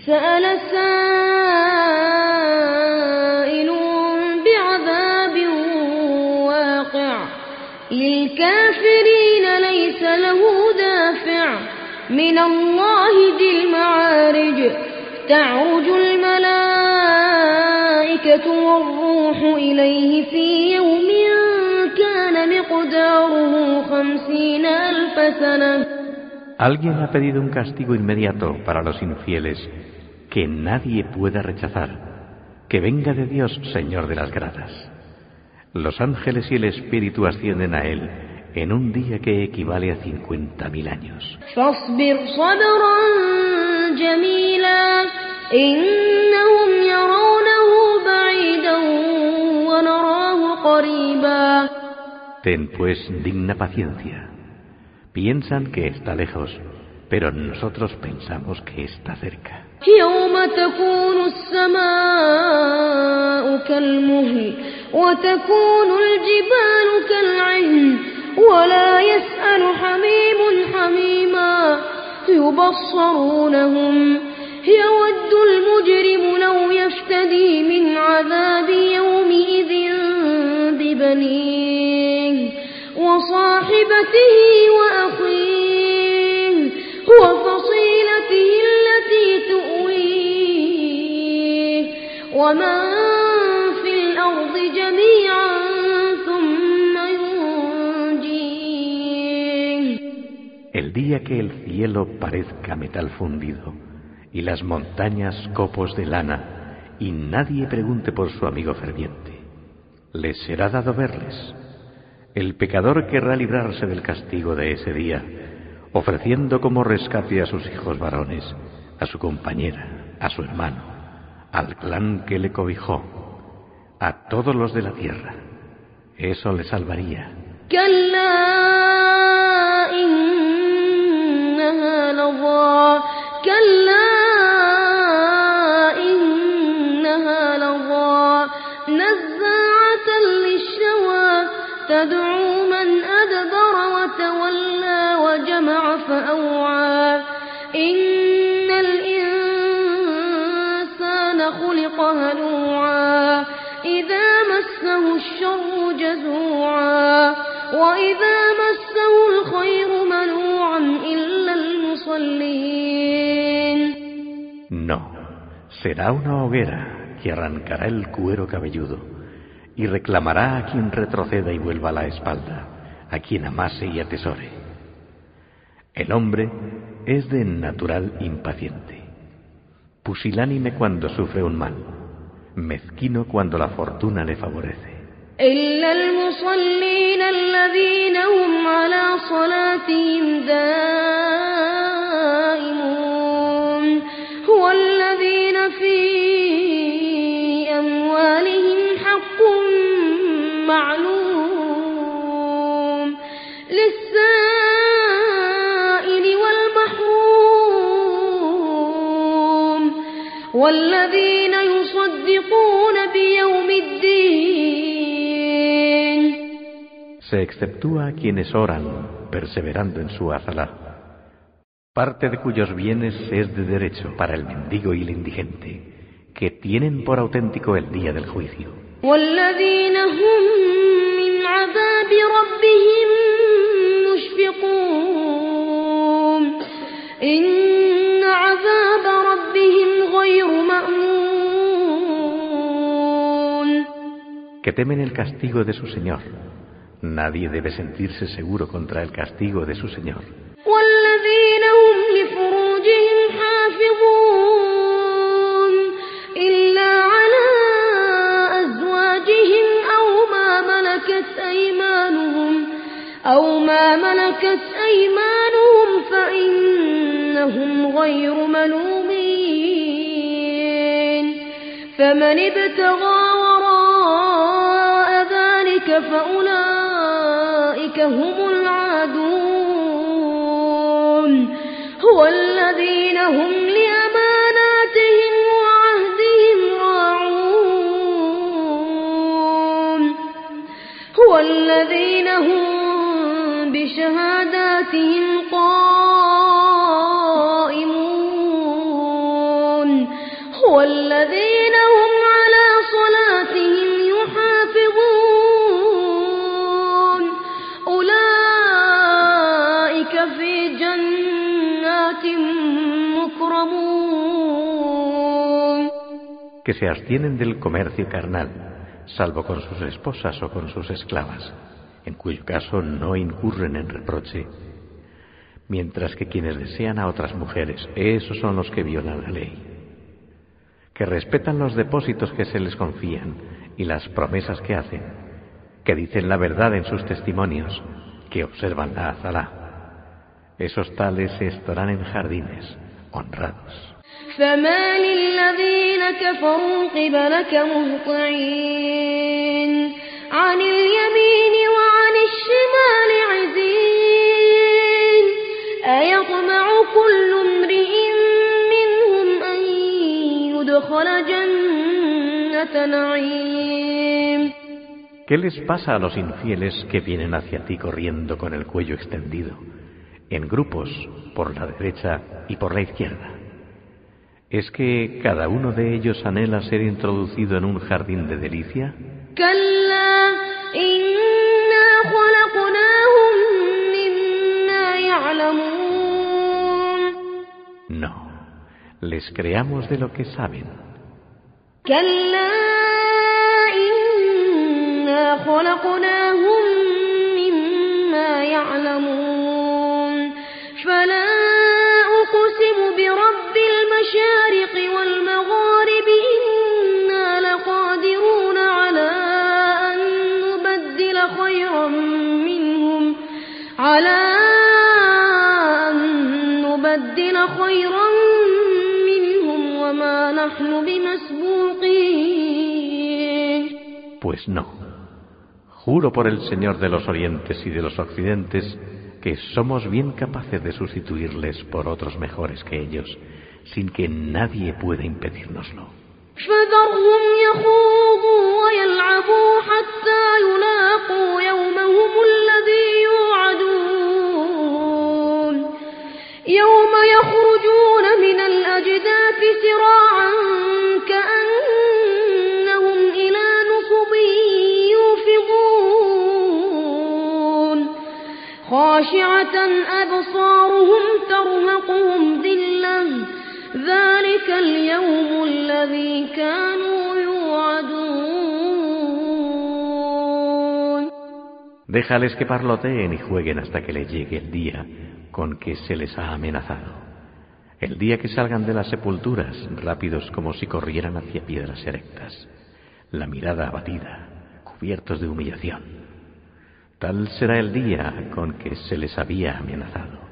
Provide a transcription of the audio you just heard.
سأل سائل بعذاب واقع للكافرين ليس له دافع من الله ذي المعارج تعرج الملائكة والروح إليه في يوم كان مقداره 50,000 سنة. Alguien ha pedido un castigo inmediato para los infieles que nadie pueda rechazar, que venga de Dios, Señor de las gradas. Los ángeles y el Espíritu ascienden a Él en un día que equivale a 50.000 años. فاصبر صبرا جميلا إنهم يرونه بعيدا ونراه قريبا. Ten pues digna paciencia. Piensan que está lejos, pero nosotros pensamos que está cerca. يوم تكون السماء كالمهل وتكون الجبال كالعهن ولا يسأل حميم حميما يبصرونهم يود المجرم لو يفتدي من عذاب يومئذ ببنيه وصاحبته وأخيه وفصيلته التي تؤويه ومن في الأرض جميعا ثم ينجيه. El día que el cielo parezca metal fundido y las montañas copos de lana y nadie pregunte por su amigo ferviente, les será dado verles. El pecador querrá librarse del castigo de ese día, ofreciendo como rescate a sus hijos varones, a su compañera, a su hermano, al clan que le cobijó, a todos los de la tierra. Eso le salvaría. تدعو من أدبر وتولى وجمع فأوعى إن الإنسان خلق هلوعا إذا مسه الشر جزوعا وإذا مسه الخير منوعا إلا المصلين. No, será una hoguera que arrancará el cuero cabelludo y reclamará a quien retroceda y vuelva la espalda, a quien amase y atesore. El hombre es de natural impaciente, pusilánime cuando sufre un mal, mezquino cuando la fortuna le favorece. إلا المصلين الذين هم على صلاتهم دائمون هو الذين في أموالهم حق معلوم للسائل والمحروم والذين يصدقون بيوم الدين. Se exceptúa a quienes oran, perseverando en su azalá, parte de cuyos bienes es de derecho para el mendigo y el indigente, que tienen por auténtico el día del juicio. والذين هم من عذاب ربهم مشفقون إن عذاب ربهم غير مأمون. Que temen el castigo de su Señor. Nadie debe sentirse seguro contra el castigo de su Señor. والذين هم لفروجهم حافظون إلا على أزواجهم أو ما ملكت أيمانهم فإنهم غير ملومين فمن ابتغى وراء ذلك فأولئك هم العادون والذين هم لأماناتهم وعهدهم راعون والذين هم بشهاداتهم قائمون والذين هم على صلاتهم يحافظون أولئك في جنات مكرمون. Que se abstienen del comercio carnal, salvo con sus esposas o con sus esclavas, en cuyo caso no incurren en reproche, mientras que quienes desean a otras mujeres, esos son los que violan la ley, que respetan los depósitos que se les confían y las promesas que hacen, que dicen la verdad en sus testimonios, que observan la azalá. Esos tales estarán en jardines honrados. فمال الذين كفروا قبلك مهطعين عن اليمين وعن الشمال عزين أيطمع كل امرئ منهم أن يدخل جنة نعيم. ¿Qué les pasa a los infieles que vienen hacia ti corriendo con el cuello extendido, en grupos, por la derecha y por la izquierda? ¿Es que cada uno de ellos anhela ser introducido en un jardín de delicia? كلا إنا خلقناهم مما يعلمون. No, les creamos de lo que saben. كلا إنا خلقناهم مما يعلمون فلا أقسم برب المشارق والمغارب إنا لقادرون على أن نبدل خيرا منهم وما نحن بمسبوقين. Pues no. Juro por el Señor de los Orientes y de los Occidentes que somos bien capaces de sustituirles por otros mejores que ellos, sin que nadie pueda impedírnoslo. فذرهم يخوضوا ويلعبوا حتى يلاقوا يومهم الذي يوعدون يوم يخرجون من الأجداث سراعا كأنهم إلى نصب يوفضون خاشعة أبصارهم ترهقهم ذلة ذلك اليوم الذي كانوا يوعدون. Déjales que parloteen y jueguen hasta que les llegue el día con que se les ha amenazado. El día que salgan de las sepulturas, rápidos como si corrieran hacia piedras erectas, la mirada abatida, cubiertos de humillación. Tal será el día con que se les había amenazado.